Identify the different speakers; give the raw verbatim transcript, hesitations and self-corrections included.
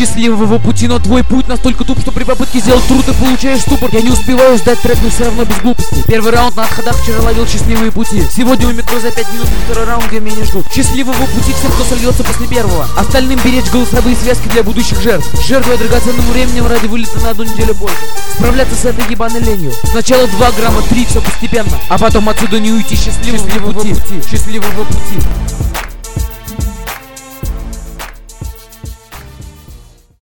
Speaker 1: Счастливого пути, но твой путь настолько туп, что при попытке сделать трудно получаешь ступор. Я не успеваю сдать трек, но все равно без глупости. Первый раунд на отходах, вчера ловил счастливые пути. Сегодня у метро за пять минут, второй раунд, где меня не ждут. Счастливого пути всем, кто сольется после первого. Остальным беречь голосовые связки для будущих жертв. Жертвуя драгоценным временем ради вылета на одну неделю больше. Справляться с этой ебаной ленью. Сначала два грамма, три, все постепенно. А потом отсюда не уйти. Счастливого, Счастливого пути. пути Счастливого пути.